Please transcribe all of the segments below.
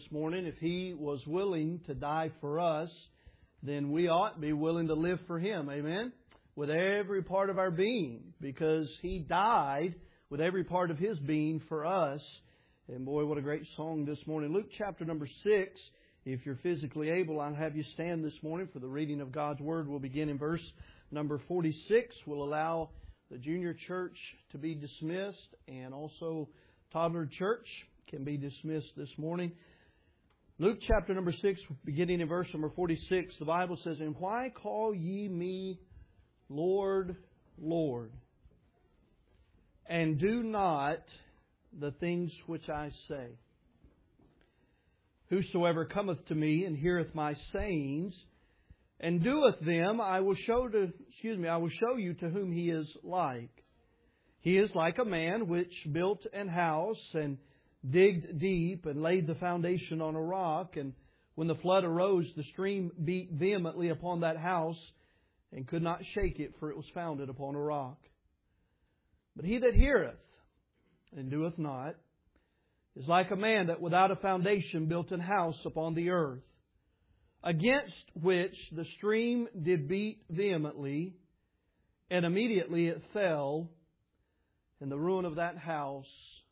this morning. If He was willing to die for us, then we ought to be willing to live for Him. Amen? With every part of our being, because He died with every part of His being for us. And boy, what a great song this morning. Luke chapter number 6. If you're physically able, I'll have you stand this morning for the reading of God's Word. We'll begin in verse number 46. We'll allow the junior church to be dismissed, and also toddler church can be dismissed this morning. Luke chapter number 6, beginning in verse number 46, the Bible says, "And why call ye me Lord, Lord, and do not the things which I say? Whosoever cometh to me and heareth my sayings, and doeth them, I will show you to whom he is like. He is like a man which built an house, and digged deep, and laid the foundation on a rock. And when the flood arose, the stream beat vehemently upon that house, and could not shake it, for it was founded upon a rock. But he that heareth, and doeth not, is like a man that without a foundation built an house upon the earth, against which the stream did beat vehemently, and immediately it fell, and the ruin of that house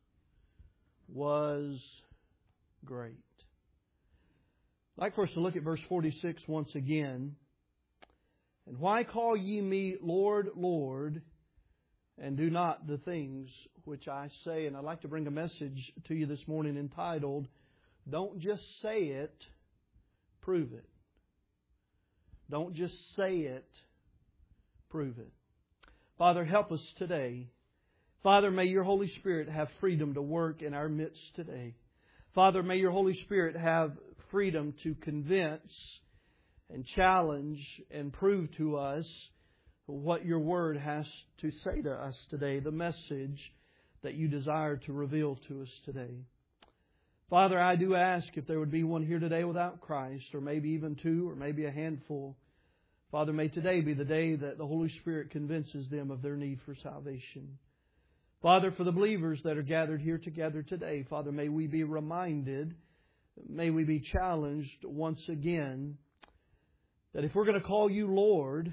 was great." I'd like for us to look at verse 46 once again. "And why call ye me Lord, Lord, and do not the things which I say?" And I'd like to bring a message to you this morning entitled, "Don't just say it, prove it." Don't just say it, prove it. Father, help us today. Father, may Your Holy Spirit have freedom to work in our midst today. Father, may Your Holy Spirit have freedom to convince and challenge and prove to us what Your Word has to say to us today, the message that You desire to reveal to us today. Father, I do ask if there would be one here today without Christ, or maybe even two, or maybe a handful. Father, may today be the day that the Holy Spirit convinces them of their need for salvation. Father, for the believers that are gathered here together today, Father, may we be reminded, may we be challenged once again, that if we're going to call You Lord,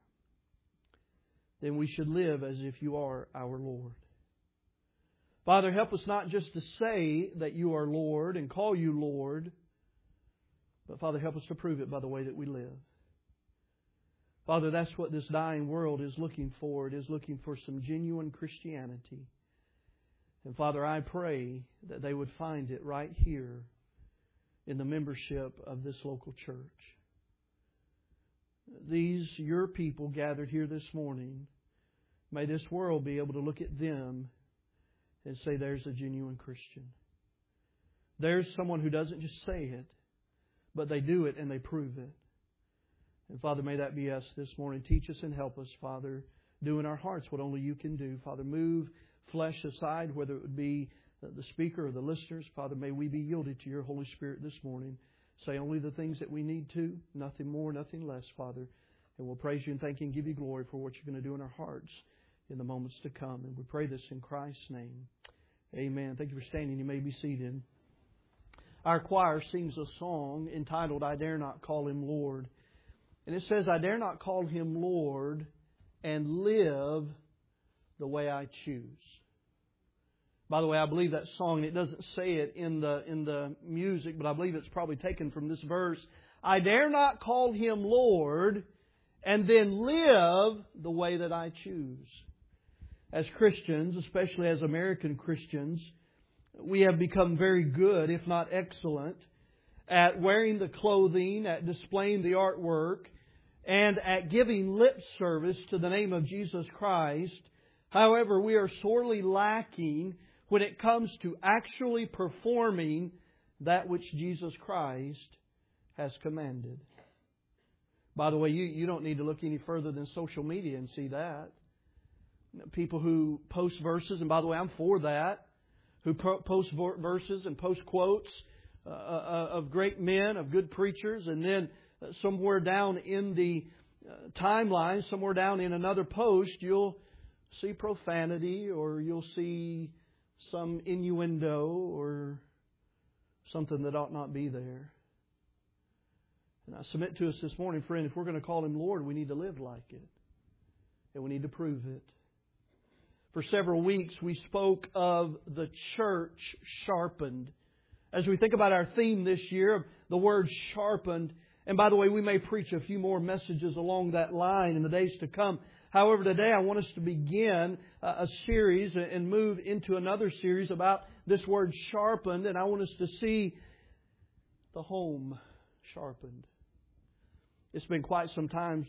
then we should live as if You are our Lord. Father, help us not just to say that You are Lord and call You Lord, but Father, help us to prove it by the way that we live. Father, that's what this dying world is looking for. It is looking for some genuine Christianity. And Father, I pray that they would find it right here in the membership of this local church. These, Your people gathered here this morning, may this world be able to look at them and say, there's a genuine Christian. There's someone who doesn't just say it, but they do it and they prove it. And Father, may that be us this morning. Teach us and help us, Father. Do in our hearts what only You can do. Father, move flesh aside, whether it would be the speaker or the listeners. Father, may we be yielded to Your Holy Spirit this morning. Say only the things that we need to, nothing more, nothing less, Father. And we'll praise You and thank You and give You glory for what You're going to do in our hearts in the moments to come. And we pray this in Christ's name. Amen. Thank you for standing. You may be seated. Our choir sings a song entitled, "I Dare Not Call Him Lord." And it says, "I dare not call Him Lord and live the way I choose." By the way, I believe that song, and it doesn't say it in the music, but I believe it's probably taken from this verse. I dare not call Him Lord and then live the way that I choose. As Christians, especially as American Christians, we have become very good, if not excellent, at wearing the clothing, at displaying the artwork, and at giving lip service to the name of Jesus Christ. However, we are sorely lacking when it comes to actually performing that which Jesus Christ has commanded. By the way, you don't need to look any further than social media and see that. People who post verses, and by the way, I'm for that, who post verses and post quotes of great men, of good preachers, and then somewhere down in the timeline, somewhere down in another post, you'll see profanity, or you'll see some innuendo or something that ought not be there. And I submit to us this morning, friend, if we're going to call Him Lord, we need to live like it. And we need to prove it. For several weeks, we spoke of the church sharpened. As we think about our theme this year, the word sharpened. And by the way, we may preach a few more messages along that line in the days to come. However, today I want us to begin a series and move into another series about this word sharpened. And I want us to see the home sharpened. It's been quite some time,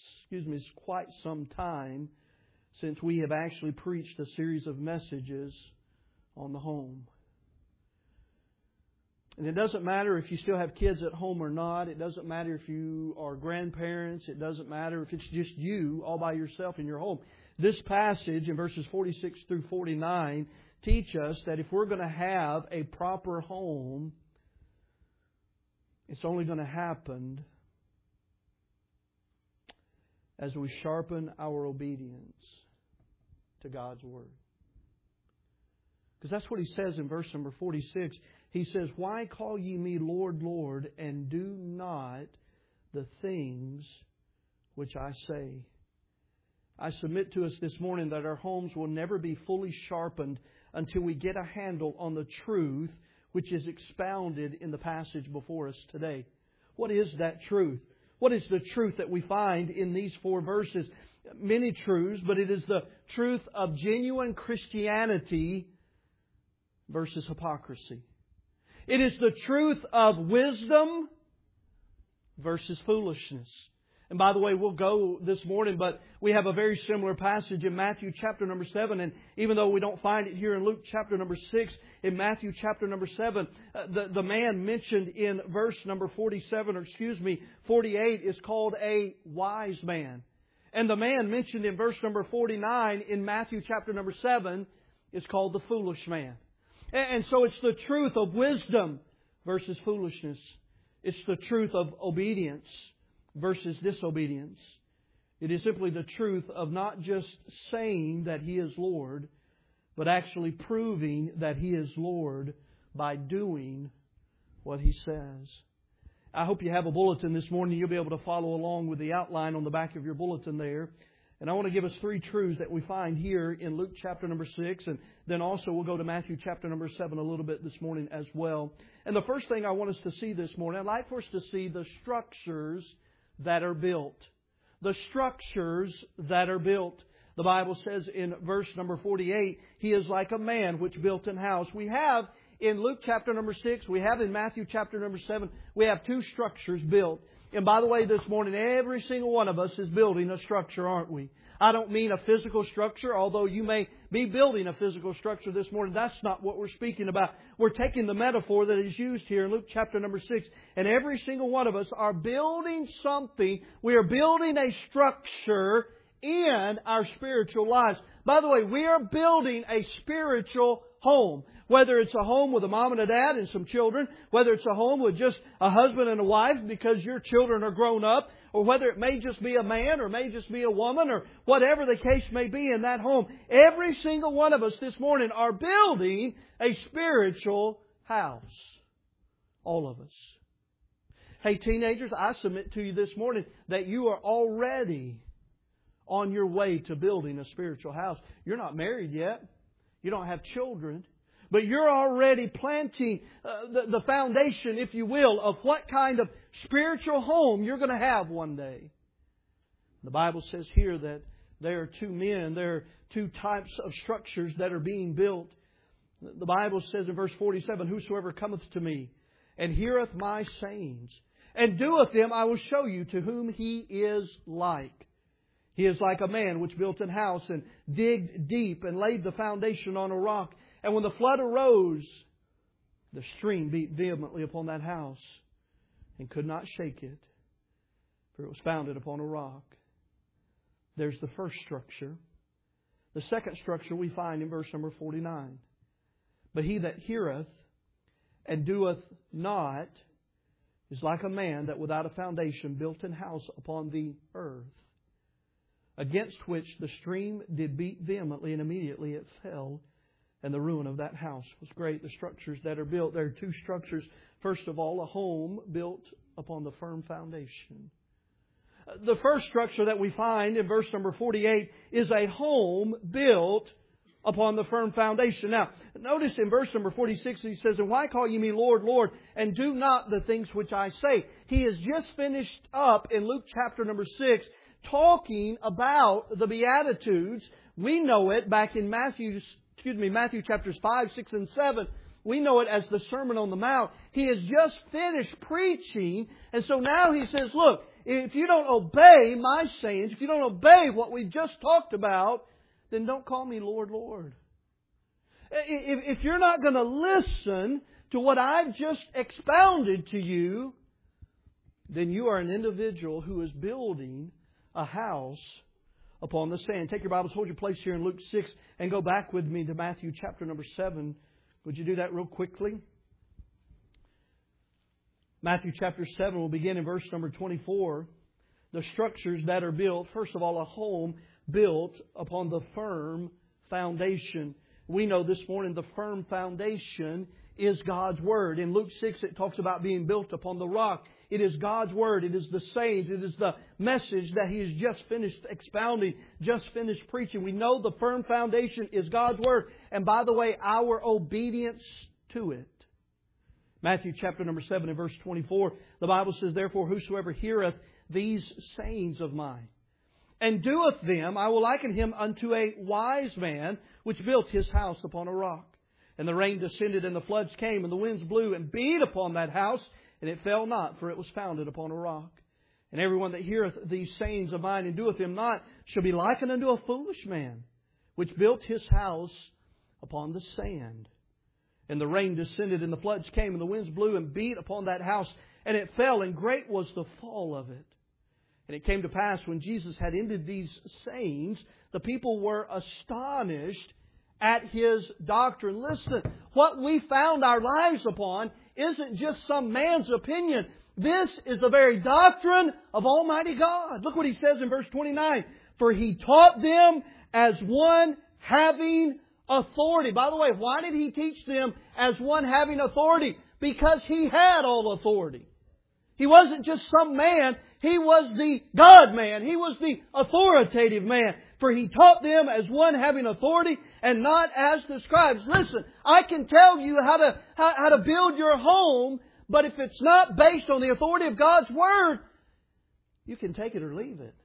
since we have actually preached a series of messages on the home. And it doesn't matter if you still have kids at home or not. It doesn't matter if you are grandparents. It doesn't matter if it's just you all by yourself in your home. This passage in verses 46 through 49 teach us that if we're going to have a proper home, it's only going to happen as we sharpen our obedience to God's Word. Because that's what He says in verse number 46. He says, "Why call ye me Lord, Lord, and do not the things which I say?" I submit to us this morning that our homes will never be fully sharpened until we get a handle on the truth which is expounded in the passage before us today. What is that truth? What is the truth that we find in these 4 verses? Many truths, but it is the truth of genuine Christianity versus hypocrisy. It is the truth of wisdom versus foolishness. And by the way, we'll go this morning, but we have a very similar passage in Matthew chapter number 7. And even though we don't find it here in Luke chapter number 6, in Matthew chapter number 7, the man mentioned in verse number 48 is called a wise man. And the man mentioned in verse number 49 in Matthew chapter number 7 is called the foolish man. And so it's the truth of wisdom versus foolishness. It's the truth of obedience versus disobedience. It is simply the truth of not just saying that He is Lord, but actually proving that He is Lord by doing what He says. I hope you have a bulletin this morning. You'll be able to follow along with the outline on the back of your bulletin there. And I want to give us 3 truths that we find here in Luke chapter number 6. And then also we'll go to Matthew chapter number 7 a little bit this morning as well. And the first thing I want us to see this morning, I'd like for us to see the structures that are built. The structures that are built. The Bible says in verse number 48, He is like a man which built an house. We have in Luke chapter number 6, we have in Matthew chapter number 7, we have 2 structures built. And by the way, this morning, every single one of us is building a structure, aren't we? I don't mean a physical structure, although you may be building a physical structure this morning. That's not what we're speaking about. We're taking the metaphor that is used here in Luke chapter number 6. And every single one of us are building something. We are building a structure in our spiritual lives. By the way, we are building a spiritual home. Whether it's a home with a mom and a dad and some children, whether it's a home with just a husband and a wife because your children are grown up, or whether it may just be a man or may just be a woman or whatever the case may be in that home. Every single one of us this morning are building a spiritual house. All of us. Hey teenagers, I submit to you this morning that you are already on your way to building a spiritual house. You're not married yet. You don't have children. But you're already planting the foundation, if you will, of what kind of spiritual home you're going to have one day. The Bible says here that there are 2 men, there are 2 types of structures that are being built. The Bible says in verse 47, "Whosoever cometh to me and heareth my sayings and doeth them, I will show you to whom he is like. He is like a man which built an house and digged deep and laid the foundation on a rock. And when the flood arose, the stream beat vehemently upon that house and could not shake it, for it was founded upon a rock." There's the first structure. The second structure we find in verse number 49. "But he that heareth and doeth not is like a man that without a foundation built an house upon the earth, against which the stream did beat vehemently, and immediately it fell. And the ruin of that house was great. The structures that are built, there are two structures. First of all, a home built upon the firm foundation. The first structure that we find in verse number 48 is a home built upon the firm foundation. Now, notice in verse number 46, He says, "And why call ye me Lord, Lord, and do not the things which I say?" He has just finished up in Luke chapter number 6 talking about the Beatitudes. We know it back in Matthew chapters 5, 6, and 7. We know it as the Sermon on the Mount. He has just finished preaching. And so now He says, look, if you don't obey my sayings, if you don't obey what we just talked about, then don't call me Lord, Lord. If you're not going to listen to what I've just expounded to you, then you are an individual who is building a house upon the sand. Take your Bibles, hold your place here in Luke 6, and go back with me to Matthew chapter number 7. Would you do that real quickly? Matthew chapter 7 will begin in verse number 24. The structures that are built, first of all, a home built upon the firm foundation. We know this morning the firm foundation is God's Word. In Luke 6 it talks about being built upon the rock. It is God's Word. It is the sayings. It is the message that He has just finished expounding, just finished preaching. We know the firm foundation is God's Word. And by the way, our obedience to it. Matthew chapter number 7 and verse 24, the Bible says, "Therefore whosoever heareth these sayings of mine, and doeth them, I will liken him unto a wise man, which built his house upon a rock. And the rain descended, and the floods came, and the winds blew, and beat upon that house, and it fell not, for it was founded upon a rock. And everyone that heareth these sayings of mine, and doeth them not, shall be likened unto a foolish man, which built his house upon the sand. And the rain descended, and the floods came, and the winds blew, and beat upon that house, and it fell, and great was the fall of it. And it came to pass, when Jesus had ended these sayings, the people were astonished at His doctrine." Listen, what we found our lives upon isn't just some man's opinion. This is the very doctrine of Almighty God. Look what He says in verse 29. "For He taught them as one having authority." By the way, why did He teach them as one having authority? Because He had all authority. He wasn't just some man. He was the God-man. He was the authoritative man. "For He taught them as one having authority, and not as the scribes." Listen, I can tell you how to build your home, but if it's not based on the authority of God's Word, you can take it or leave it.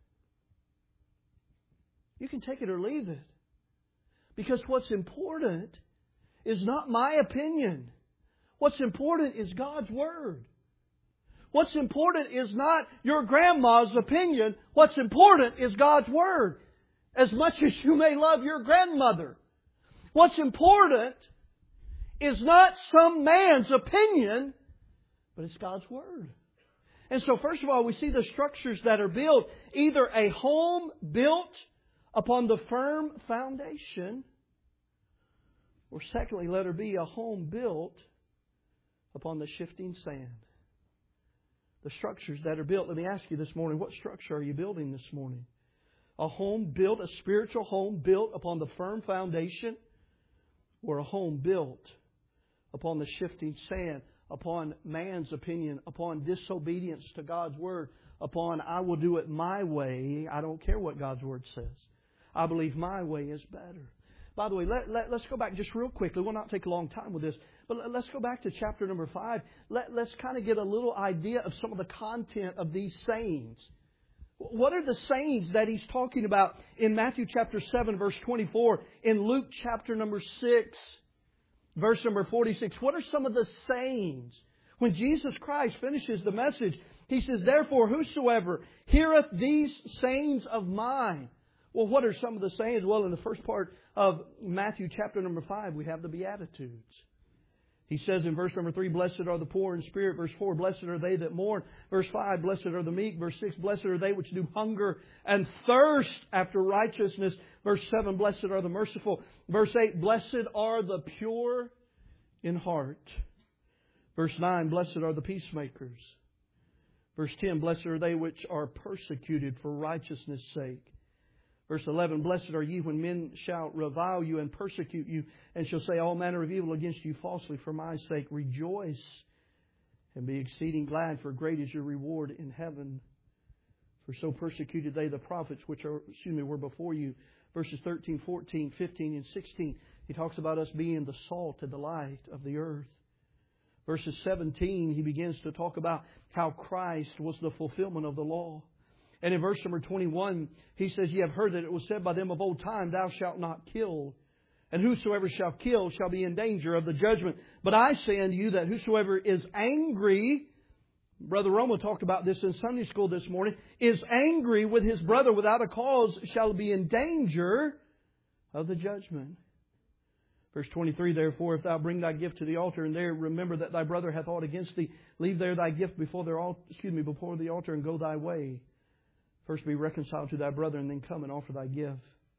You can take it or leave it. Because what's important is not my opinion. What's important is God's Word. What's important is not your grandma's opinion. What's important is God's Word. As much as you may love your grandmother. What's important is not some man's opinion, but it's God's Word. And so first of all, we see the structures that are built. Either a home built upon the firm foundation, or secondly, letter B, a home built upon the shifting sand. The structures that are built. Let me ask you this morning, what structure are you building this morning? A home built, a spiritual home built upon the firm foundation, or a home built upon the shifting sand, upon man's opinion, upon disobedience to God's Word, upon I will do it my way. I don't care what God's Word says. I believe my way is better. By the way, let's go back just real quickly. We'll not take a long time with this, but let's go back to chapter number 5. Let's kind of get a little idea of some of the content of these sayings. What are the sayings that He's talking about in Matthew chapter 7, verse 24, in Luke chapter number 6, verse number 46? What are some of the sayings? When Jesus Christ finishes the message, He says, "Therefore whosoever heareth these sayings of mine." Well, what are some of the sayings? Well, in the first part of Matthew chapter number 5, we have the Beatitudes. He says in verse number 3, "Blessed are the poor in spirit." Verse 4, "Blessed are they that mourn." Verse 5, "Blessed are the meek." Verse 6, "Blessed are they which do hunger and thirst after righteousness." Verse 7, "Blessed are the merciful." Verse 8, "Blessed are the pure in heart." Verse 9, "Blessed are the peacemakers." Verse 10, "Blessed are they which are persecuted for righteousness' sake." Verse 11, Blessed are ye when men shall revile you and persecute you, and shall say all manner of evil against you falsely for my sake. Rejoice and be exceeding glad, for great is your reward in heaven. For so persecuted they the prophets which were before you. Verses 13, 14, 15, and 16. He talks about us being the salt and the light of the earth. Verses 17, he begins to talk about how Christ was the fulfillment of the law. And in verse number 21, he says, Ye have heard that it was said by them of old time, Thou shalt not kill. And whosoever shall kill shall be in danger of the judgment. But I say unto you that whosoever is angry, Brother Roma talked about this in Sunday school this morning, is angry with his brother without a cause shall be in danger of the judgment. Verse 23, Therefore, if thou bring thy gift to the altar, and there remember that thy brother hath aught against thee, leave there thy gift before the altar, and go thy way. First be reconciled to thy brother, and then come and offer thy gift.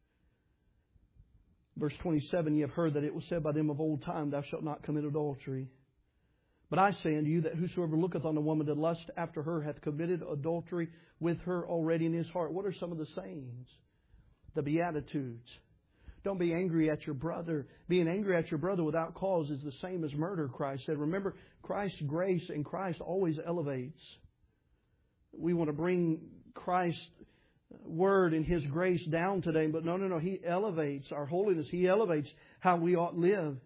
Verse 27, Ye have heard that it was said by them of old time, Thou shalt not commit adultery. But I say unto you that whosoever looketh on a woman to lust after her hath committed adultery with her already in his heart. What are some of the sayings? The Beatitudes. Don't be angry at your brother. Being angry at your brother without cause is the same as murder, Christ said. Remember, Christ's grace and Christ always elevates. We want to bring Christ's Word and His grace down today. But no. He elevates our holiness. He elevates how we ought live.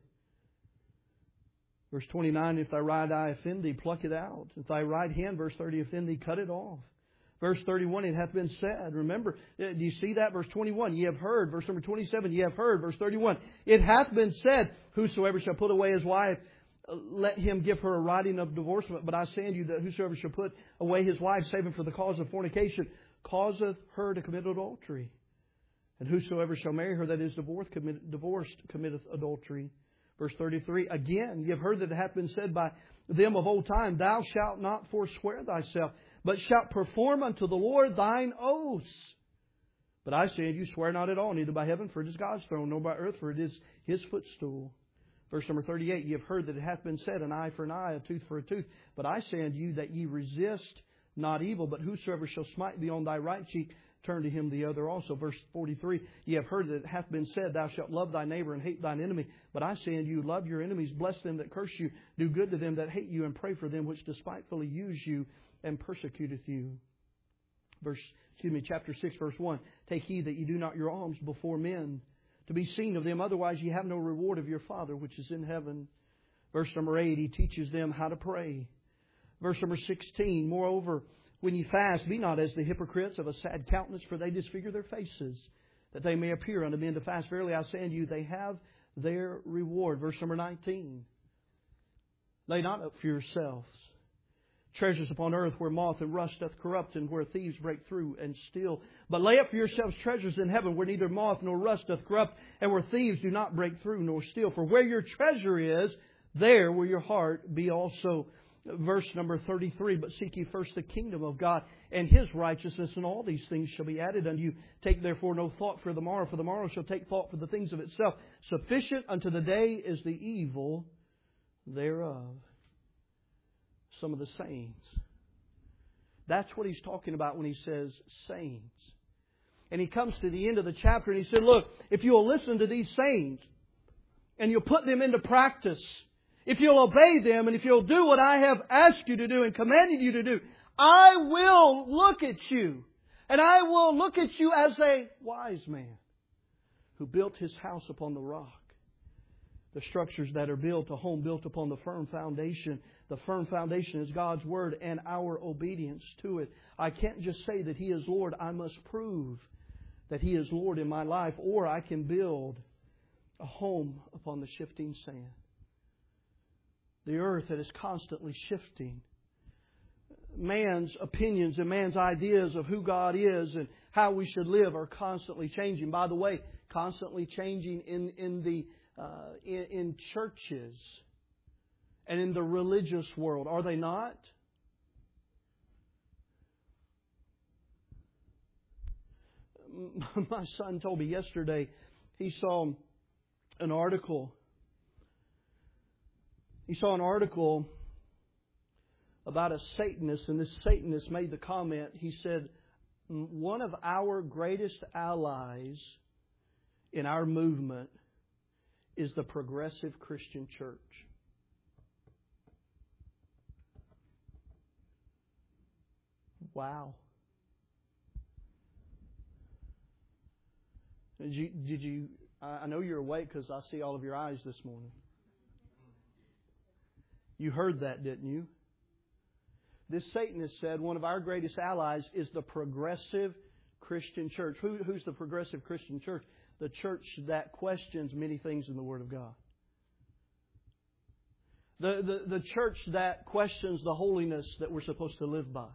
Verse 29, If thy right eye offend thee, pluck it out. If thy right hand, verse 30, offend thee, cut it off. Verse 31, it hath been said. Remember, do you see that? Verse 21, ye have heard. Verse number 27, ye have heard. Verse 31, it hath been said, Whosoever shall put away his wife, let him give her a writing of divorcement. But I say unto you that whosoever shall put away his wife, saving for the cause of fornication, causeth her to commit adultery. And whosoever shall marry her that is divorced committeth adultery. Verse 33, Again, ye have heard that it hath been said by them of old time, Thou shalt not forswear thyself, but shalt perform unto the Lord thine oaths. But I say unto you, swear not at all, neither by heaven, for it is God's throne, nor by earth, for it is His footstool. Verse number 38, Ye have heard that it hath been said, An eye for an eye, a tooth for a tooth. But I say unto you that ye resist not evil, but whosoever shall smite thee on thy right cheek, turn to him the other also. Verse 43, Ye have heard that it hath been said, Thou shalt love thy neighbor and hate thine enemy. But I say unto you, love your enemies, bless them that curse you, do good to them that hate you, and pray for them which despitefully use you and persecuteth you. Chapter 6, verse 1, Take heed that ye do not your alms before men, to be seen of them, otherwise ye have no reward of your Father which is in heaven. Verse number 8, He teaches them how to pray. Verse number 16, Moreover, when ye fast, be not as the hypocrites of a sad countenance, for they disfigure their faces, that they may appear unto men to fast. Verily I say unto you, they have their reward. Verse number 19, Lay not up for yourselves treasures upon earth, where moth and rust doth corrupt, and where thieves break through and steal. But lay up for yourselves treasures in heaven, where neither moth nor rust doth corrupt, and where thieves do not break through nor steal. For where your treasure is, there will your heart be also. Verse number 33, But seek ye first the kingdom of God and His righteousness, and all these things shall be added unto you. Take therefore no thought for the morrow shall take thought for the things of itself. Sufficient unto the day is the evil thereof. Some of the sayings. That's what he's talking about when he says sayings. And he comes to the end of the chapter and he said, Look, if you'll listen to these sayings and you'll put them into practice, if you'll obey them, and if you'll do what I have asked you to do and commanded you to do, I will look at you. And I will look at you as a wise man who built his house upon the rock. The structures that are built, a home built upon the firm foundation. The firm foundation is God's Word and our obedience to it. I can't just say that He is Lord. I must prove that He is Lord in my life, or I can build a home upon the shifting sand. The earth that is constantly shifting. Man's opinions and man's ideas of who God is and how we should live are constantly changing. By the way, constantly changing in churches and in the religious world, are they not? My son told me yesterday he saw an article. He saw an article about a Satanist, and this Satanist made the comment. He said, one of our greatest allies in our movement is the Progressive Christian Church. Wow. Did you I know you're awake because I see all of your eyes this morning. You heard that, didn't you? This Satanist said one of our greatest allies is the Progressive Christian Church. Who's the Progressive Christian Church? The church that questions many things in the Word of God. The church that questions the holiness that we're supposed to live by.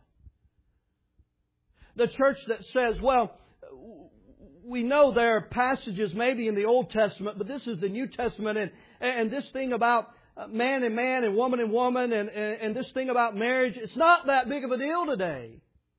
The church that says, well, we know there are passages maybe in the Old Testament, but this is the New Testament, and this thing about man and woman and this thing about marriage, it's not that big of a deal today.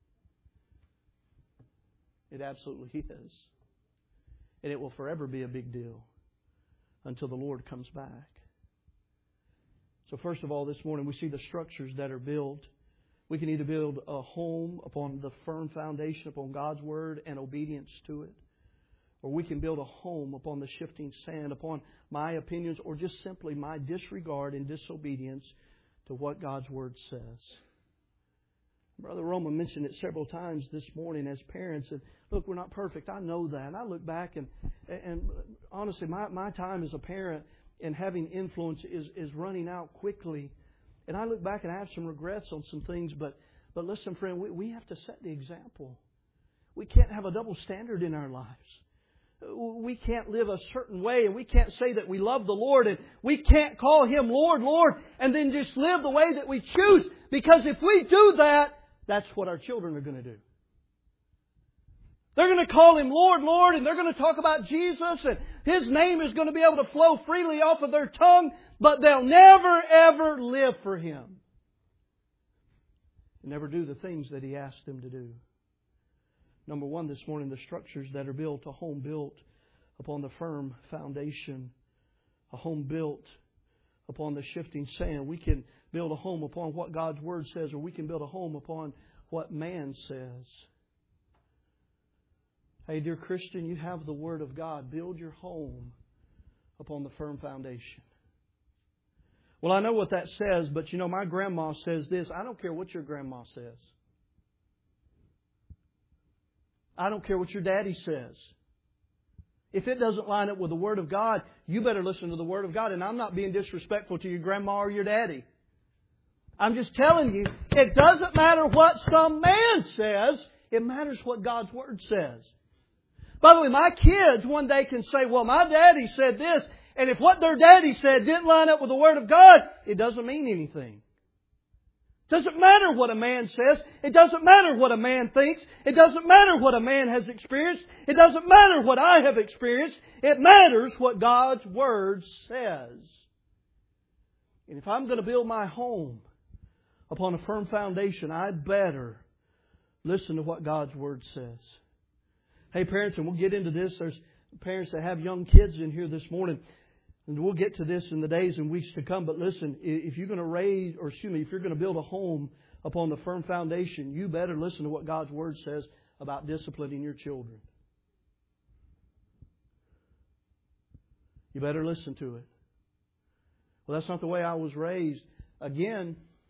It absolutely is. And it will forever be a big deal until the Lord comes back. So first of all, this morning we see the structures that are built. We can either build a home upon the firm foundation, upon God's Word and obedience to it. Or we can build a home upon the shifting sand, upon my opinions, or just simply my disregard and disobedience to what God's Word says. Brother Roman mentioned it several times this morning as parents. And look, we're not perfect. I know that. And I look back and honestly, my time as a parent and having influence is running out quickly. And I look back and I have some regrets on some things. But listen, friend, we have to set the example. We can't have a double standard in our lives. We can't live a certain way, and we can't say that we love the Lord, and we can't call Him Lord, Lord, and then just live the way that we choose. Because if we do that, that's what our children are going to do. They're going to call Him Lord, Lord, and they're going to talk about Jesus, and His name is going to be able to flow freely off of their tongue, but they'll never, ever live for Him. And never do the things that He asked them to do. Number one this morning, the structures that are built, a home built upon the firm foundation, a home built upon the shifting sand. We can build a home upon what God's Word says, or we can build a home upon what man says. Hey, dear Christian, you have the Word of God. Build your home upon the firm foundation. Well, I know what that says, but you know, my grandma says this. I don't care what your grandma says. I don't care what your daddy says. If it doesn't line up with the Word of God, you better listen to the Word of God. And I'm not being disrespectful to your grandma or your daddy. I'm just telling you, it doesn't matter what some man says. It matters what God's Word says. By the way, my kids one day can say, well, my daddy said this. And if what their daddy said didn't line up with the Word of God, it doesn't mean anything. It doesn't matter what a man says. It doesn't matter what a man thinks. It doesn't matter what a man has experienced. It doesn't matter what I have experienced. It matters what God's Word says. And if I'm going to build my home upon a firm foundation, I'd better listen to what God's Word says. Hey, parents, and we'll get into this. There's parents that have young kids in here this morning. And we'll get to this in the days and weeks to come. But listen, if you're going to if you're going to build a home upon the firm foundation, you better listen to what God's Word says about disciplining your children. You better listen to it. Well, that's not the way I was raised. Again,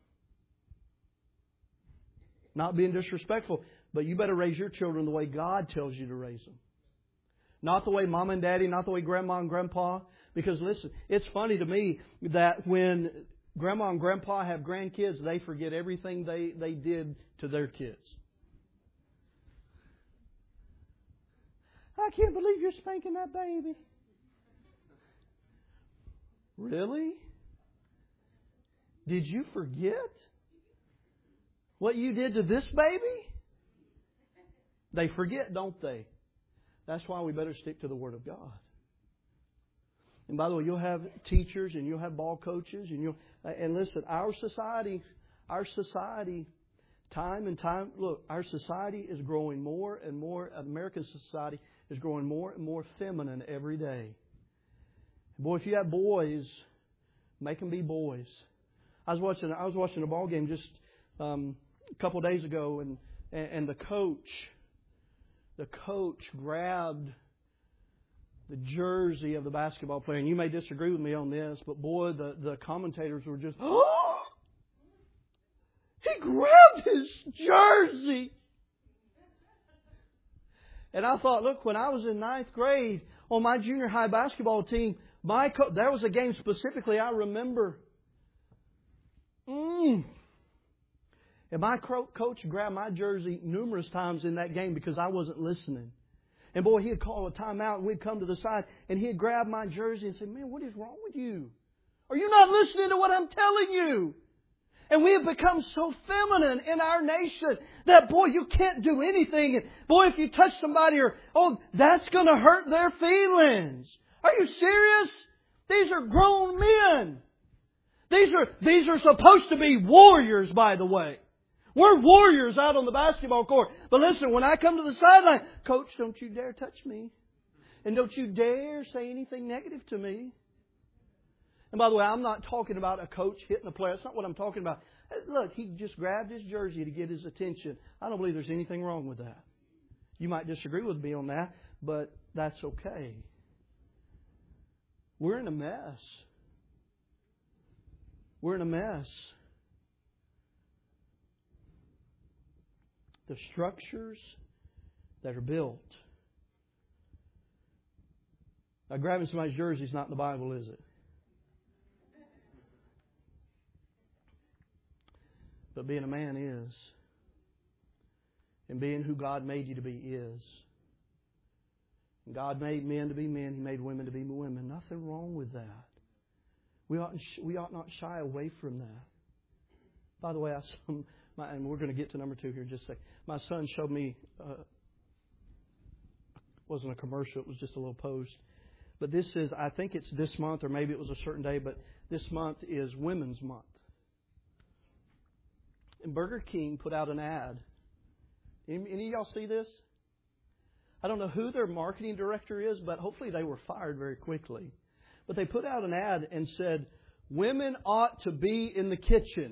not being disrespectful, but you better raise your children the way God tells you to raise them. Not the way Mom and Daddy, not the way Grandma and Grandpa. Because listen, it's funny to me that when Grandma and Grandpa have grandkids, they forget everything they did to their kids. I can't believe you're spanking that baby. Really? Did you forget what you did to this baby? They forget, don't they? That's why we better stick to the Word of God. And by the way, you'll have teachers and you'll have ball coaches and listen, our society, our society is growing more and more. American society is growing more and more feminine every day. Boy, if you have boys, make them be boys. I was watching a ball game just a couple of days ago, and the coach the coach grabbed the jersey of the basketball player. And you may disagree with me on this, but boy, the commentators were just, oh! He grabbed his jersey! And I thought, look, when I was in 9th grade on my junior high basketball team, there was a game specifically I remember. And my coach grabbed my jersey numerous times in that game because I wasn't listening. And boy, he'd call a timeout and we'd come to the side and he'd grab my jersey and say, man, what is wrong with you? Are you not listening to what I'm telling you? And we have become so feminine in our nation that, boy, you can't do anything. And boy, if you touch somebody that's going to hurt their feelings. Are you serious? These are grown men. These are supposed to be warriors, by the way. We're warriors out on the basketball court. But listen, when I come to the sideline, Coach, don't you dare touch me. And don't you dare say anything negative to me. And by the way, I'm not talking about a coach hitting a player. That's not what I'm talking about. Look, he just grabbed his jersey to get his attention. I don't believe there's anything wrong with that. You might disagree with me on that, but that's okay. We're in a mess. We're in a mess. The structures that are built. Now, grabbing somebody's jersey is not in the Bible, is it? But being a man is. And being who God made you to be is. And God made men to be men. He made women to be women. Nothing wrong with that. We ought not shy away from that. By the way, and we're going to get to number 2 here in just a second. My son showed me, it wasn't a commercial, it was just a little post. But this is, I think it's this month, or maybe it was a certain day, but this month is Women's Month. And Burger King put out an ad. Any of y'all see this? I don't know who their marketing director is, but hopefully they were fired very quickly. But they put out an ad and said, women ought to be in the kitchen.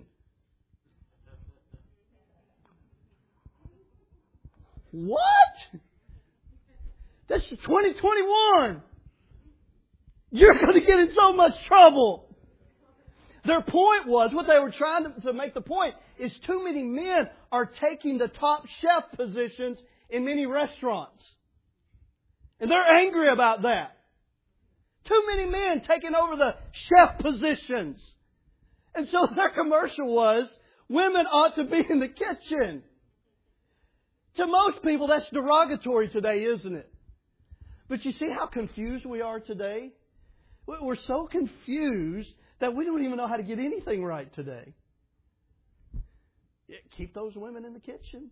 What? This is 2021. You're going to get in so much trouble. Their point was, what they were trying to make the point, is too many men are taking the top chef positions in many restaurants. And they're angry about that. Too many men taking over the chef positions. And so their commercial was, women ought to be in the kitchen. To most people, that's derogatory today, isn't it? But you see how confused we are today? We're so confused that we don't even know how to get anything right today. Keep those women in the kitchen.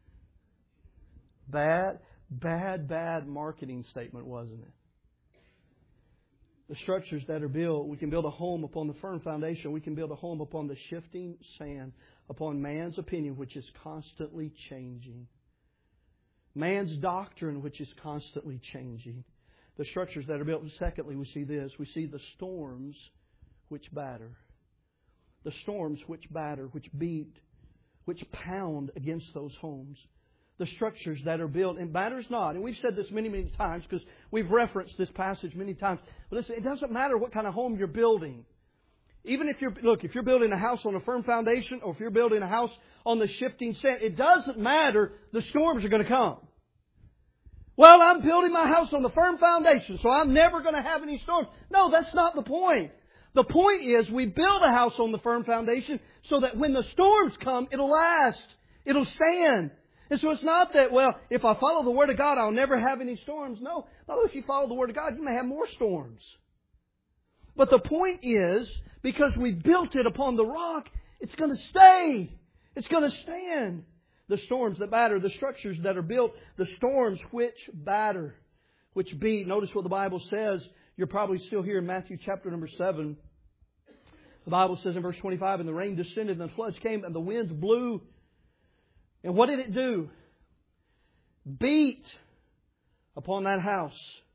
Bad marketing statement, wasn't it? The structures that are built, we can build a home upon the firm foundation. We can build a home upon the shifting sand, upon man's opinion, which is constantly changing. Man's doctrine, which is constantly changing. The structures that are built. Secondly, we see this. We see the storms which batter. The storms which batter, which beat, which pound against those homes. The structures that are built, and batters not. And we've said this many, many times because we've referenced this passage many times. But listen, it doesn't matter what kind of home you're building. Even if you're building a house on a firm foundation, or if you're building a house on the shifting sand, it doesn't matter. The storms are going to come. Well, I'm building my house on the firm foundation, so I'm never going to have any storms. No, that's not the point. The point is we build a house on the firm foundation so that when the storms come, it'll last. It'll stand. And so it's not that, well, if I follow the Word of God, I'll never have any storms. No. Although if you follow the Word of God, you may have more storms. But the point is, because we built it upon the rock, it's going to stay. It's going to stand. The storms that batter, the structures that are built, the storms which batter, which beat. Notice what the Bible says. You're probably still here in Matthew chapter number 7. The Bible says in verse 25, and the rain descended and the floods came and the winds blew. And what did it do? Beat upon that house.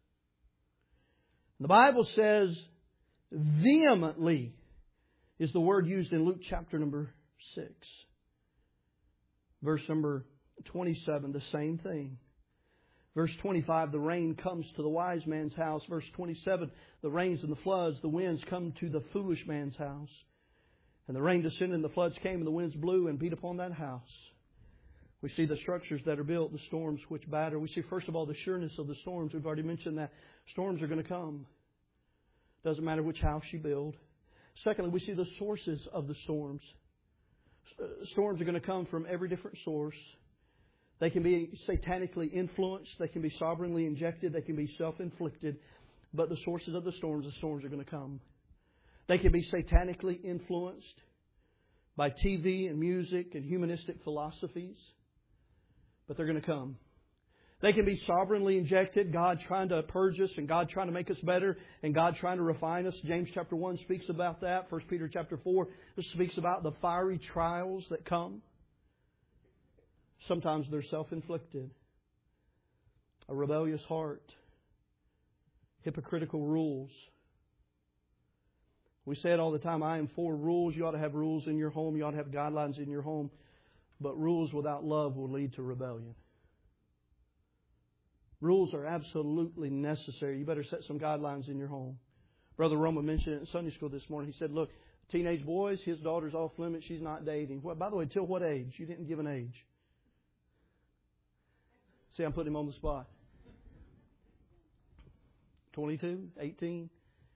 The Bible says vehemently is the word used in Luke chapter number 6. Verse number 27, the same thing. Verse 25, the rain comes to the wise man's house. Verse 27, the rains and the floods, the winds come to the foolish man's house. And the rain descended and the floods came and the winds blew and beat upon that house. We see the structures that are built, the storms which batter. We see, first of all, the sureness of the storms. We've already mentioned that. Storms are going to come. Doesn't matter which house you build. Secondly, we see the sources of the storms. Storms are going to come from every different source. They can be satanically influenced. They can be sovereignly injected. They can be self-inflicted. But the sources of the storms are going to come. They can be satanically influenced by TV and music and humanistic philosophies. But they're going to come. They can be sovereignly injected, God trying to purge us and God trying to make us better and God trying to refine us. James chapter 1 speaks about that. 1 Peter chapter 4 speaks about the fiery trials that come. Sometimes they're self-inflicted. A rebellious heart. Hypocritical rules. We say it all the time, I am for rules. You ought to have rules in your home. You ought to have guidelines in your home. But rules without love will lead to rebellion. Rules are absolutely necessary. You better set some guidelines in your home. Brother Roma mentioned it in Sunday school this morning. He said, look, teenage boys, his daughter's off limits. She's not dating. Well, by the way, till what age? You didn't give an age. See, I'm putting him on the spot. 22? 18?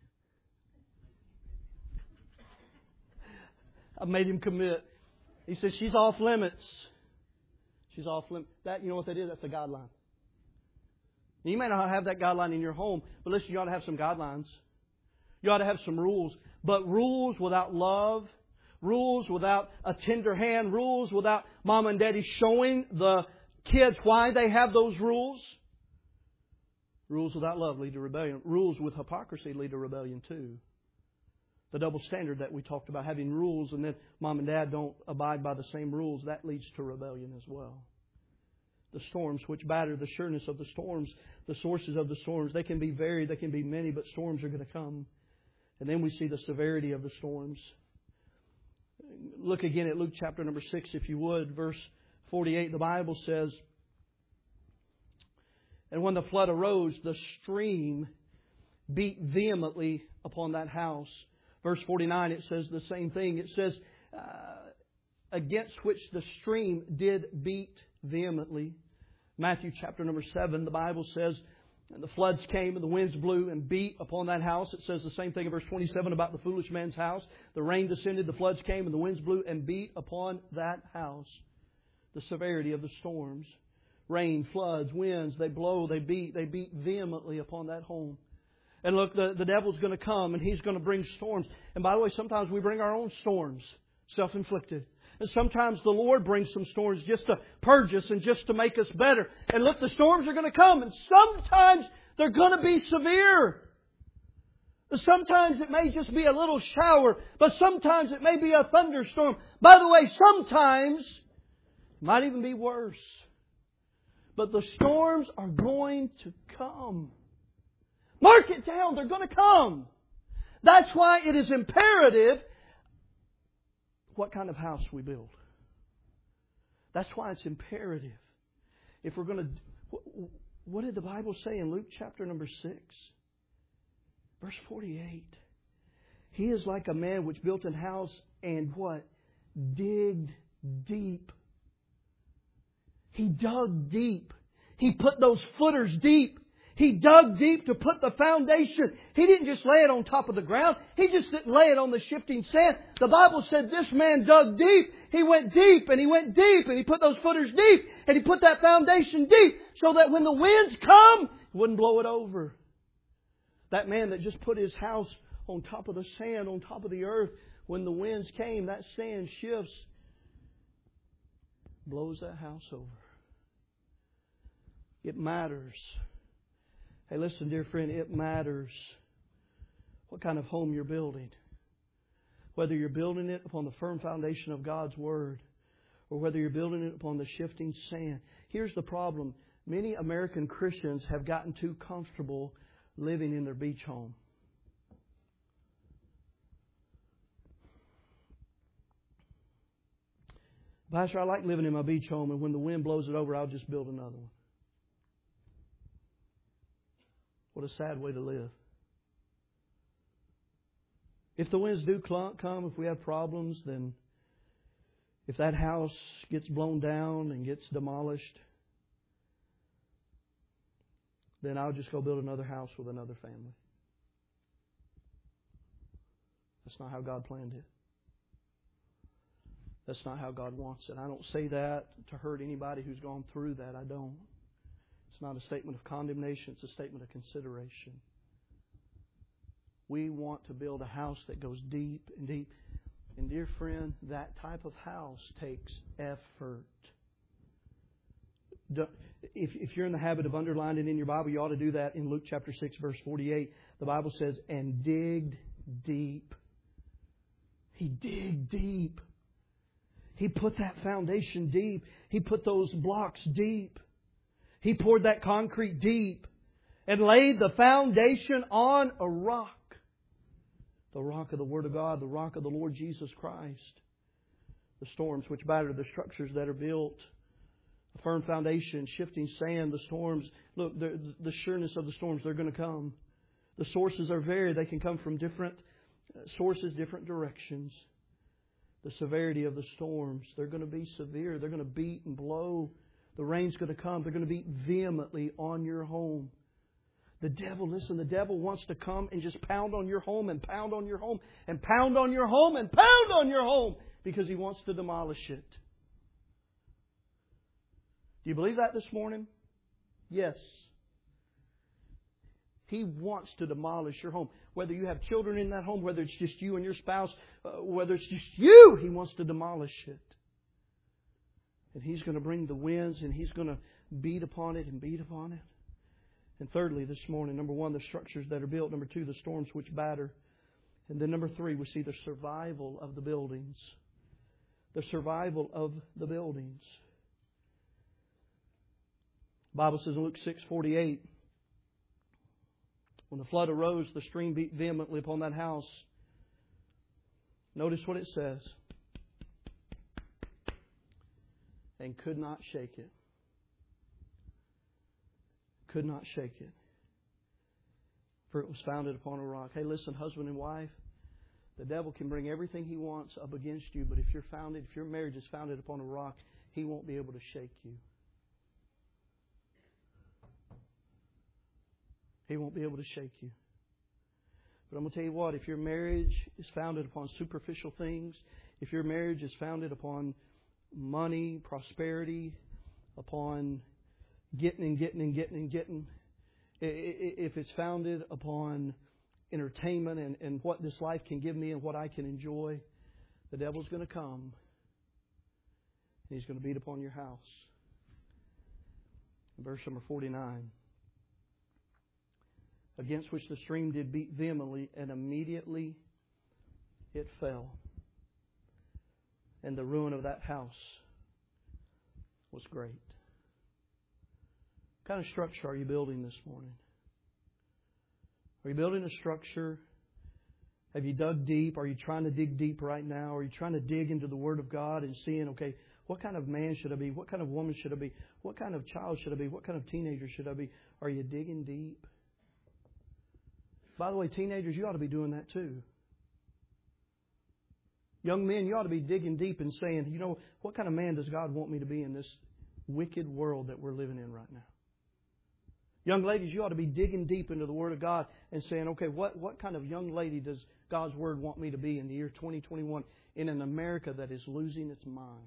I made him commit. He says, she's off limits. She's off limits. That, you know what that is? That's a guideline. You may not have that guideline in your home, but listen, you ought to have some guidelines. You ought to have some rules. But rules without love, rules without a tender hand, rules without mom and daddy showing the kids why they have those rules. Rules without love lead to rebellion. Rules with hypocrisy lead to rebellion too. The double standard that we talked about, having rules and then mom and dad don't abide by the same rules, that leads to rebellion as well. The storms which batter, the sureness of the storms, the sources of the storms, they can be varied, they can be many, but storms are going to come. And then we see the severity of the storms. Look again at Luke chapter number 6, if you would. Verse 48, the Bible says, and when the flood arose, the stream beat vehemently upon that house. Verse 49, it says the same thing. It says, against which the stream did beat vehemently. Matthew chapter number 7, the Bible says, and the floods came and the winds blew and beat upon that house. It says the same thing in verse 27 about the foolish man's house. The rain descended, the floods came, and the winds blew and beat upon that house. The severity of the storms. Rain, floods, winds, they blow, they beat vehemently upon that home. And look, the devil's going to come and he's going to bring storms. And by the way, sometimes we bring our own storms, self-inflicted. And sometimes the Lord brings some storms just to purge us and just to make us better. And look, the storms are going to come. And sometimes they're going to be severe. Sometimes it may just be a little shower. But sometimes it may be a thunderstorm. By the way, sometimes it might even be worse. But the storms are going to come. Mark it down. They're going to come. That's why it is imperative what kind of house we build. That's why it's imperative. If we're going to... What did the Bible say in Luke chapter number 6? Verse 48. He is like a man which built an house and what? Digged deep. He dug deep. He put those footers deep. He dug deep to put the foundation. He didn't just lay it on top of the ground. He just didn't lay it on the shifting sand. The Bible said this man dug deep. He went deep and he went deep and he put those footers deep and he put that foundation deep so that when the winds come, it wouldn't blow it over. That man that just put his house on top of the sand, on top of the earth, when the winds came, that sand shifts, blows that house over. It matters. Hey, listen, dear friend, it matters what kind of home you're building. Whether you're building it upon the firm foundation of God's Word or whether you're building it upon the shifting sand. Here's the problem. Many American Christians have gotten too comfortable living in their beach home. Pastor, I like living in my beach home, and when the wind blows it over, I'll just build another one. What a sad way to live. If the winds do come, if we have problems, then if that house gets blown down and gets demolished, then I'll just go build another house with another family. That's not how God planned it. That's not how God wants it. I don't say that to hurt anybody who's gone through that. I don't. It's not a statement of condemnation. It's a statement of consideration. We want to build a house that goes deep and deep. And dear friend, that type of house takes effort. If you're in the habit of underlining in your Bible, you ought to do that in Luke chapter 6, verse 48. The Bible says, and digged deep. He digged deep. He put that foundation deep. He put those blocks deep. He poured that concrete deep and laid the foundation on a rock. The rock of the Word of God, the rock of the Lord Jesus Christ. The storms which batter the structures that are built. A firm foundation, shifting sand, the storms. Look, the sureness of the storms, they're going to come. The sources are varied. They can come from different sources, different directions. The severity of the storms, they're going to be severe. They're going to beat and blow. The rain's going to come. They're going to beat vehemently on your home. The devil, listen, the devil wants to come and just pound on your home and pound on your home and pound on your home and pound on your home because he wants to demolish it. Do you believe that this morning? Yes. He wants to demolish your home. Whether you have children in that home, whether it's just you and your spouse, whether it's just you, He wants to demolish it. And He's going to bring the winds and He's going to beat upon it and beat upon it. And thirdly, this morning, number one, the structures that are built. Number two, the storms which batter. And then number three, we see the survival of the buildings. The survival of the buildings. The Bible says in Luke 6:48, when the flood arose, the stream beat vehemently upon that house. Notice what it says. And could not shake it. Could not shake it. For it was founded upon a rock. Hey, listen, husband and wife, the devil can bring everything he wants up against you, but if your marriage is founded upon a rock, he won't be able to shake you. He won't be able to shake you. But I'm going to tell you what, if your marriage is founded upon superficial things, if your marriage is founded upon money, prosperity, upon getting and getting and getting and getting, if it's founded upon entertainment and what this life can give me and what I can enjoy, the devil's going to come and he's going to beat upon your house. Verse number 49. Against which the stream did beat vehemently, and immediately it fell. And the ruin of that house was great. What kind of structure are you building this morning? Are you building a structure? Have you dug deep? Are you trying to dig deep right now? Are you trying to dig into the Word of God and seeing, okay, what kind of man should I be? What kind of woman should I be? What kind of child should I be? What kind of teenager should I be? Are you digging deep? By the way, teenagers, you ought to be doing that too. Young men, you ought to be digging deep and saying, you know, what kind of man does God want me to be in this wicked world that we're living in right now? Young ladies, you ought to be digging deep into the Word of God and saying, okay, what kind of young lady does God's Word want me to be in the year 2021 in an America that is losing its mind?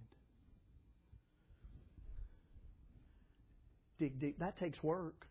Dig deep. That takes work.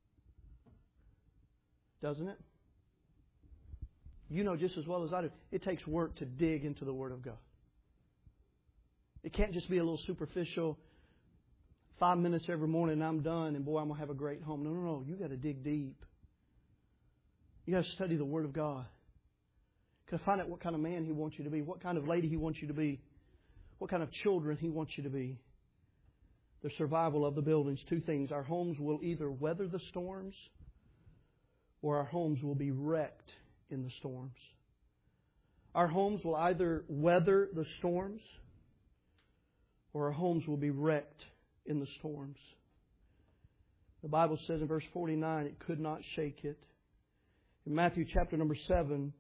Doesn't it? You know just as well as I do, it takes work to dig into the Word of God. It can't just be a little superficial, 5 minutes every morning and I'm done and boy, I'm going to have a great home. No. You got to dig deep. You got to study the Word of God. You got to find out what kind of man He wants you to be, what kind of lady He wants you to be, what kind of children He wants you to be. The survival of the buildings. Two things. Our homes will either weather the storms or our homes will be wrecked in the storms. Our homes will either weather the storms or our homes will be wrecked in the storms. The Bible says in verse 49, it could not shake it. In Matthew chapter number 7,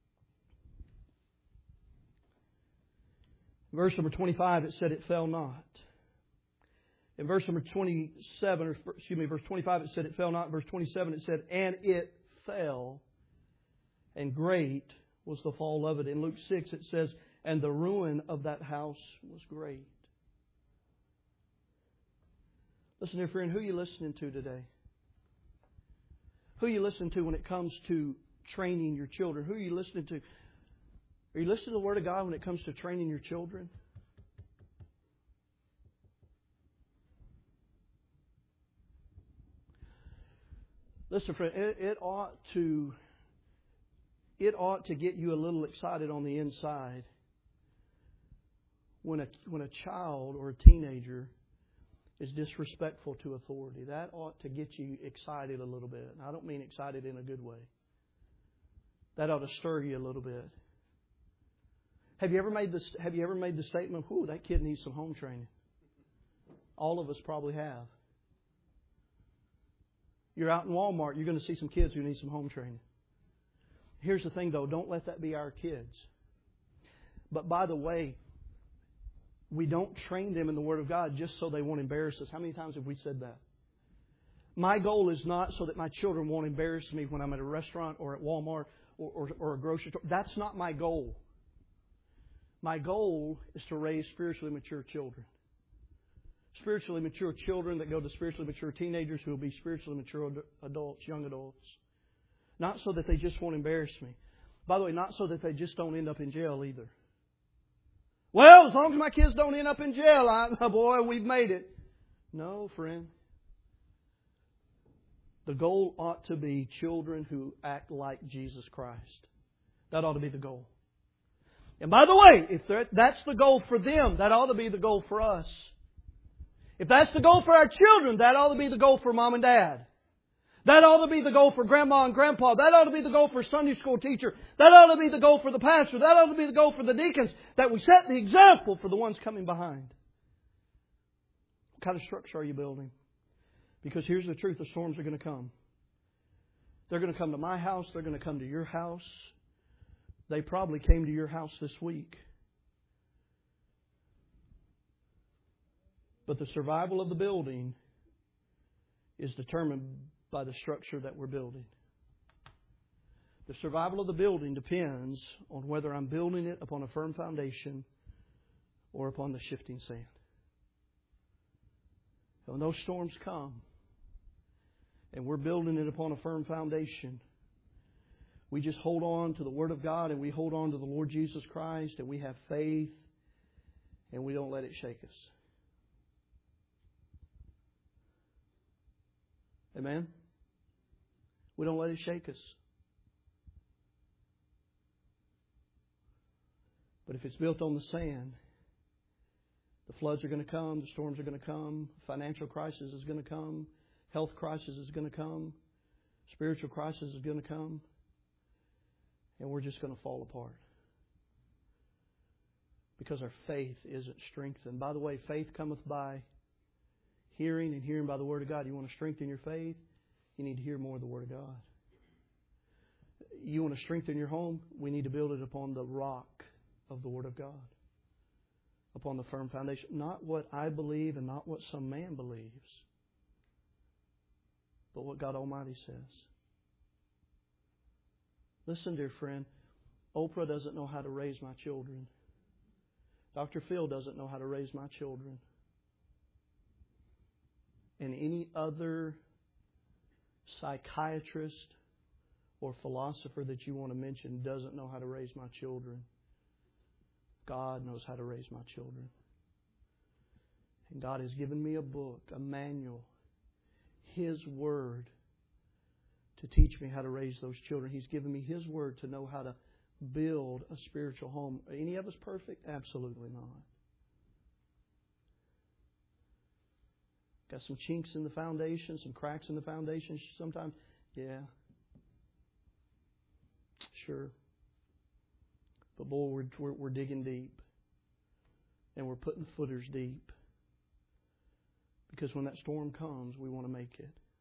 verse number 25, it said it fell not. In verse number 27, verse 25, it said it fell not. In verse 27, it said, and it fell, and great was the fall of it. In Luke 6, it says, and the ruin of that house was great. Listen, dear friend, who are you listening to today? Who are you listening to when it comes to training your children? Who are you listening to? Are you listening to the Word of God when it comes to training your children? Listen, friend, it ought to get you a little excited on the inside when a child or a teenager is disrespectful to authority. That ought to get you excited a little bit. And I don't mean excited in a good way. That ought to stir you a little bit. Have you ever made the statement, "Ooh, that kid needs some home training"? All of us probably have. You're out in Walmart, you're going to see some kids who need some home training. Here's the thing, though. Don't let that be our kids. But by the way, we don't train them in the Word of God just so they won't embarrass us. How many times have we said that? My goal is not so that my children won't embarrass me when I'm at a restaurant or at Walmart or a grocery store. That's not my goal. My goal is to raise spiritually mature children. Spiritually mature children that go to spiritually mature teenagers who will be spiritually mature adults, young adults. Not so that they just won't embarrass me. By the way, not so that they just don't end up in jail either. Well, as long as my kids don't end up in jail, boy, we've made it. No, friend. The goal ought to be children who act like Jesus Christ. That ought to be the goal. And by the way, if that's the goal for them, that ought to be the goal for us. If that's the goal for our children, that ought to be the goal for mom and dad. That ought to be the goal for grandma and grandpa. That ought to be the goal for Sunday school teacher. That ought to be the goal for the pastor. That ought to be the goal for the deacons. That we set the example for the ones coming behind. What kind of structure are you building? Because here's the truth, the storms are going to come. They're going to come to my house. They're going to come to your house. They probably came to your house this week. But the survival of the building is determined by the structure that we're building. The survival of the building depends on whether I'm building it upon a firm foundation or upon the shifting sand. And when those storms come and we're building it upon a firm foundation, we just hold on to the Word of God and we hold on to the Lord Jesus Christ and we have faith and we don't let it shake us. Amen? We don't let it shake us. But if it's built on the sand, the floods are going to come, the storms are going to come, financial crisis is going to come, health crisis is going to come, spiritual crisis is going to come, and we're just going to fall apart. Because our faith isn't strengthened. By the way, faith cometh by hearing, and hearing by the Word of God. You want to strengthen your faith? You need to hear more of the Word of God. You want to strengthen your home? We need to build it upon the rock of the Word of God. Upon the firm foundation. Not what I believe and not what some man believes. But what God Almighty says. Listen, dear friend. Oprah doesn't know how to raise my children. Dr. Phil doesn't know how to raise my children. And any other psychiatrist or philosopher that you want to mention doesn't know how to raise my children. God knows how to raise my children. And God has given me a book, a manual, His Word to teach me how to raise those children. He's given me His Word to know how to build a spiritual home. Are any of us perfect? Absolutely not. Got some chinks in the foundation, some cracks in the foundation sometimes. Yeah. Sure. But boy, we're digging deep. And we're putting footers deep. Because when that storm comes, we want to make it.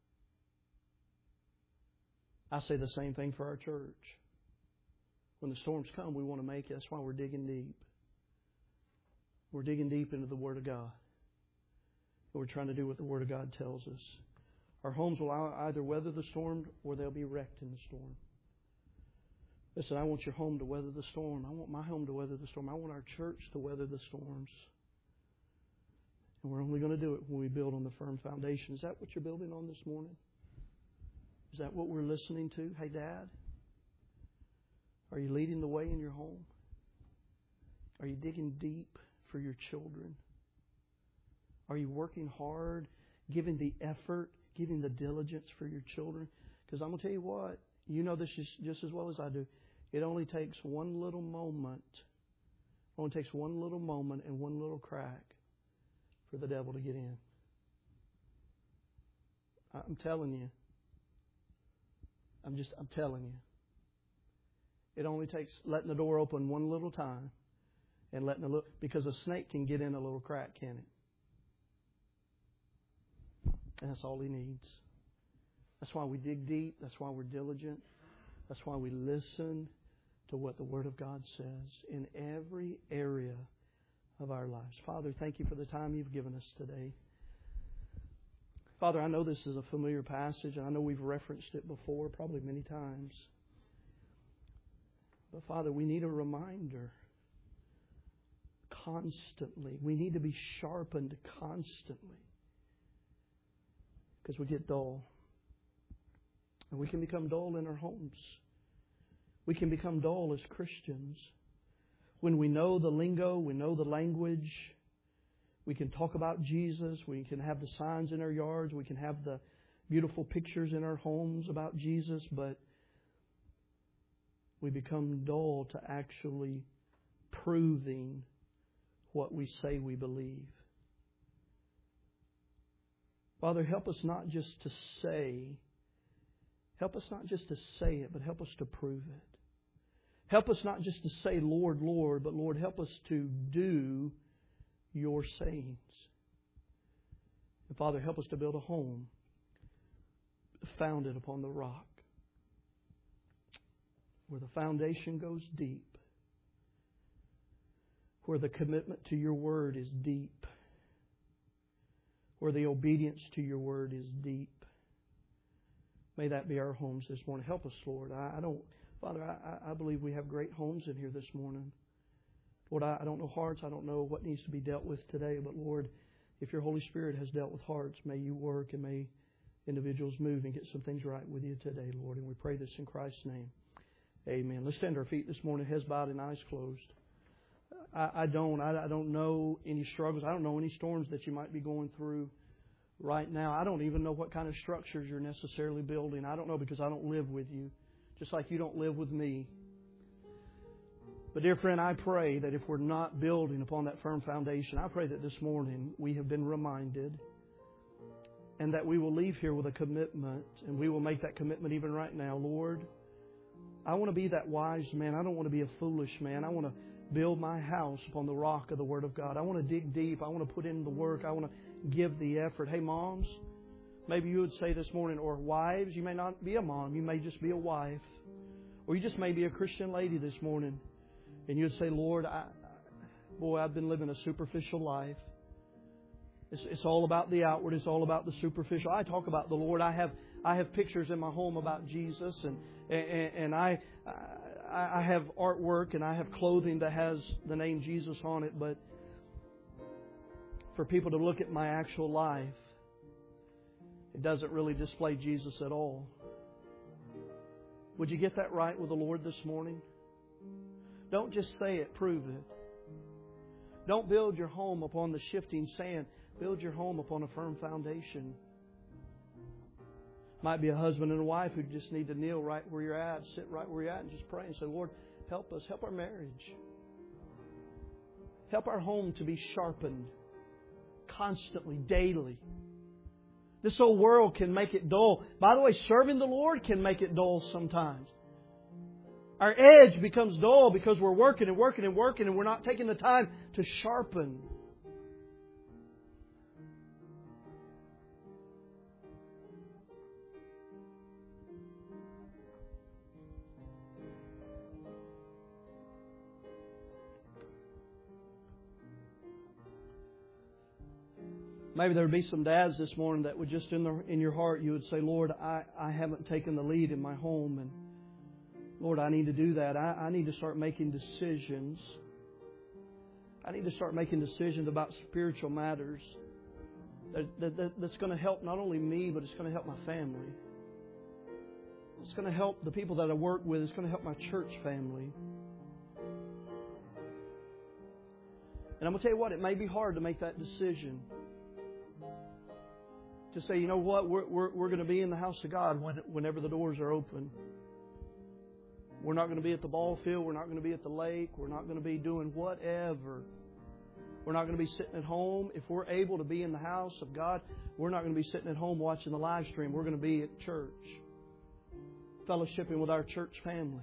I say the same thing for our church. When the storms come, we want to make it. That's why we're digging deep. We're digging deep into the Word of God. And we're trying to do what the Word of God tells us. Our homes will either weather the storm or they'll be wrecked in the storm. Listen, I want your home to weather the storm. I want my home to weather the storm. I want our church to weather the storms. And we're only going to do it when we build on the firm foundation. Is that what you're building on this morning? Is that what we're listening to? Hey, Dad, are you leading the way in your home? Are you digging deep for your children? Are you working hard, giving the effort, giving the diligence for your children? Because I'm going to tell you what, you know this just as well as I do. It only takes one little moment. It only takes one little moment and one little crack for the devil to get in. I'm telling you. I'm telling you. It only takes letting the door open one little time and letting it look, because a snake can get in a little crack, can it? And that's all he needs. That's why we dig deep. That's why we're diligent. That's why we listen to what the Word of God says in every area of our lives. Father, thank you for the time you've given us today. Father, I know this is a familiar passage, and I know we've referenced it before, probably many times. But Father, we need a reminder constantly. We need to be sharpened constantly, because we get dull. And we can become dull in our homes. We can become dull as Christians. When we know the lingo, we know the language, we can talk about Jesus, we can have the signs in our yards, we can have the beautiful pictures in our homes about Jesus, but we become dull to actually proving what we say we believe. Father, help us not just to say, help us not just to say it, but help us to prove it. Help us not just to say, Lord, Lord, but Lord, help us to do your sayings. And Father, help us to build a home founded upon the rock, where the foundation goes deep, where the commitment to your word is deep, where the obedience to your word is deep. May that be our homes this morning. Help us, Lord. Father, I believe we have great homes in here this morning. Lord, I don't know hearts. I don't know what needs to be dealt with today. But Lord, if your Holy Spirit has dealt with hearts, may you work and may individuals move and get some things right with you today, Lord. And we pray this in Christ's name. Amen. Let's stand to our feet this morning, heads bowed and eyes closed. I don't know any struggles. I don't know any storms that you might be going through right now. I don't even know what kind of structures you're necessarily building. I don't know, because I don't live with you, just like you don't live with me. But dear friend, I pray that if we're not building upon that firm foundation, I pray that this morning we have been reminded, and that we will leave here with a commitment, and we will make that commitment even right now. Lord, I want to be that wise man. I don't want to be a foolish man. I want to build my house upon the rock of the Word of God. I want to dig deep. I want to put in the work. I want to give the effort. Hey, moms, maybe you would say this morning, or wives, you may not be a mom. You may just be a wife. Or you just may be a Christian lady this morning. And you'd say, Lord, I've been living a superficial life. It's all about the outward. It's all about the superficial. I talk about the Lord. I have pictures in my home about Jesus, and I have artwork, and I have clothing that has the name Jesus on it. But for people to look at my actual life, it doesn't really display Jesus at all. Would you get that right with the Lord this morning? Don't just say it, prove it. Don't build your home upon the shifting sand. Build your home upon a firm foundation. Might be a husband and a wife who just need to kneel right where you're at, sit right where you're at, and just pray and say, Lord, help us, help our marriage. Help our home to be sharpened constantly, daily. This whole world can make it dull. By the way, serving the Lord can make it dull sometimes. Our edge becomes dull because we're working and working and working, and we're not taking the time to sharpen. Maybe there would be some dads this morning that would just in your heart, you would say, Lord, I haven't taken the lead in my home, and Lord, I need to do that. I need to start making decisions. I need to start making decisions about spiritual matters that's going to help not only me, but it's going to help my family. It's going to help the people that I work with. It's going to help my church family. And I'm going to tell you what, it may be hard to make that decision. To say, you know what, we're going to be in the house of God whenever the doors are open. We're not going to be at the ball field. We're not going to be at the lake. We're not going to be doing whatever. We're not going to be sitting at home. If we're able to be in the house of God, we're not going to be sitting at home watching the live stream. We're going to be at church, fellowshipping with our church family.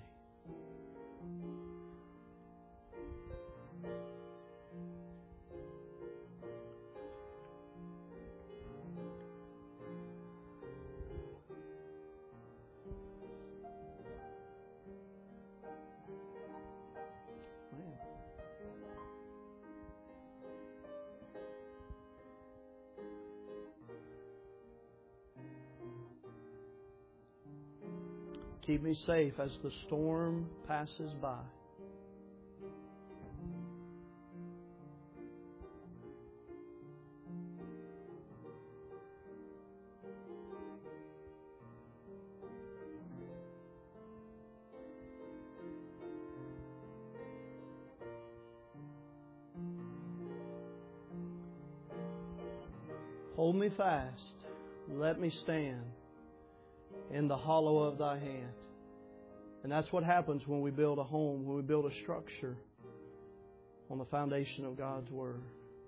Keep me safe as the storm passes by. Hold me fast. Let me stand in the hollow of Thy hand. And that's what happens when we build a home, when we build a structure on the foundation of God's Word.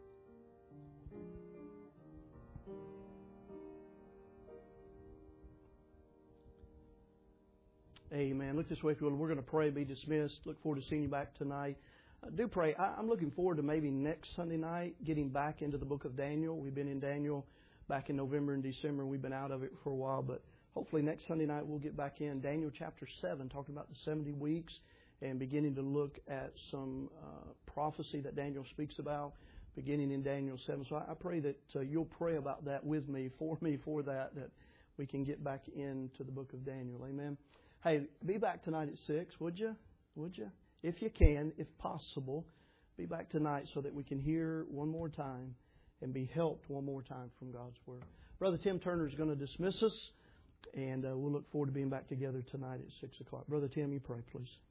Amen. Look this way, if you will. We're going to pray, be dismissed. Look forward to seeing you back tonight. Do pray. I'm looking forward to maybe next Sunday night getting back into the book of Daniel. We've been in Daniel back in November and December. We've been out of it for a while, but hopefully next Sunday night we'll get back in Daniel chapter 7, talking about the 70 weeks and beginning to look at some prophecy that Daniel speaks about, beginning in Daniel 7. So I pray that you'll pray about that with me, for that we can get back into the book of Daniel. Amen. Hey, be back tonight at 6, would you? Would you? If you can, if possible, be back tonight so that we can hear one more time and be helped one more time from God's Word. Brother Tim Turner is going to dismiss us. And we'll look forward to being back together tonight at 6 o'clock. Brother Tim, you pray, please.